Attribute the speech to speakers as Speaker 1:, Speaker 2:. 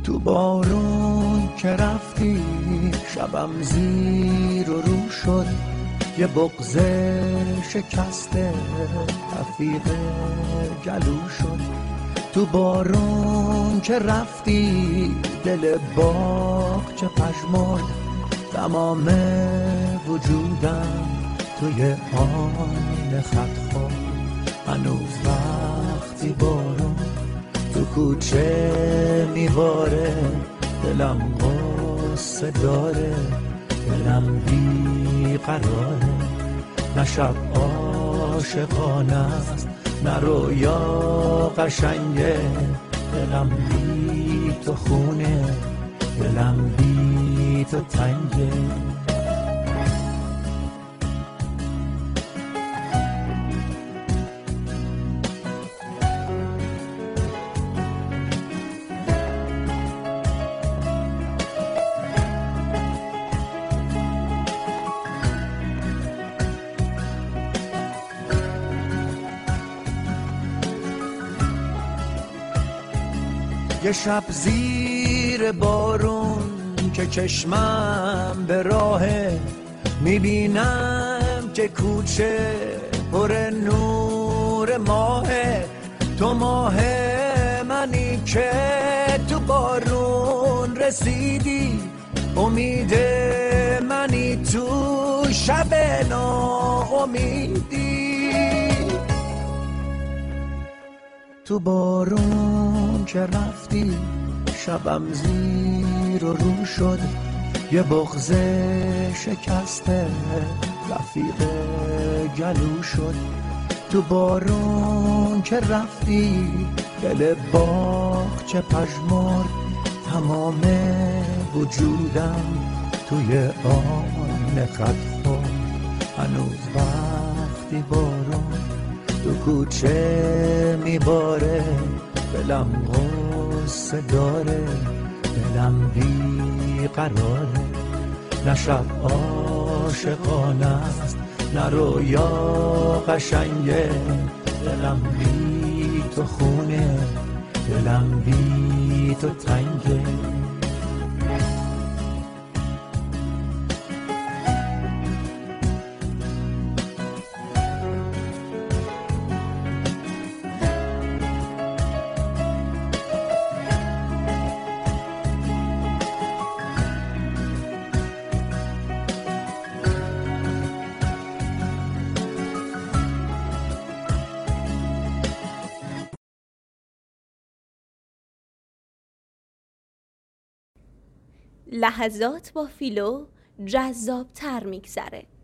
Speaker 1: تو بارون که رفتی شبم زیر و رو شد، یه بغض شکسته رفیق گلو شد. تو بارون که رفتی دل باغ چه پژمرد، تمام وجودم توی آن خط خورد. هنوز وقتی بارون تو کوچه میباره، دلم غصه داره، دلم بی قراره. نه شب عاشقانه است، نه رویا قشنگه، دلم بی تو خونه، دلم بی تو تنگه. یه شب زیر بارون که چشمم به راهه، میبینم که کوچه پر نور ماهه. تو ماه منی که تو بارون رسیدی، امید منی تو شب ناامیدی. تو بارون که رفتی شبم زیر و رو شد، یه بغض شکسته رفیق گلو شد. تو بارون که رفتی دل باغ چه پژمرد، تمام وجودم توی آن خط خورد. هنوز وقتی بارون تو کوچه میباره، دلم غصه داره، دلم بی قراره. نه شب عاشقانه است، نه رویا قشنگه، دلم بی تو خونه، دلم بی تو تنگه.
Speaker 2: لحظات با فیلو جذاب‌تر میگذره.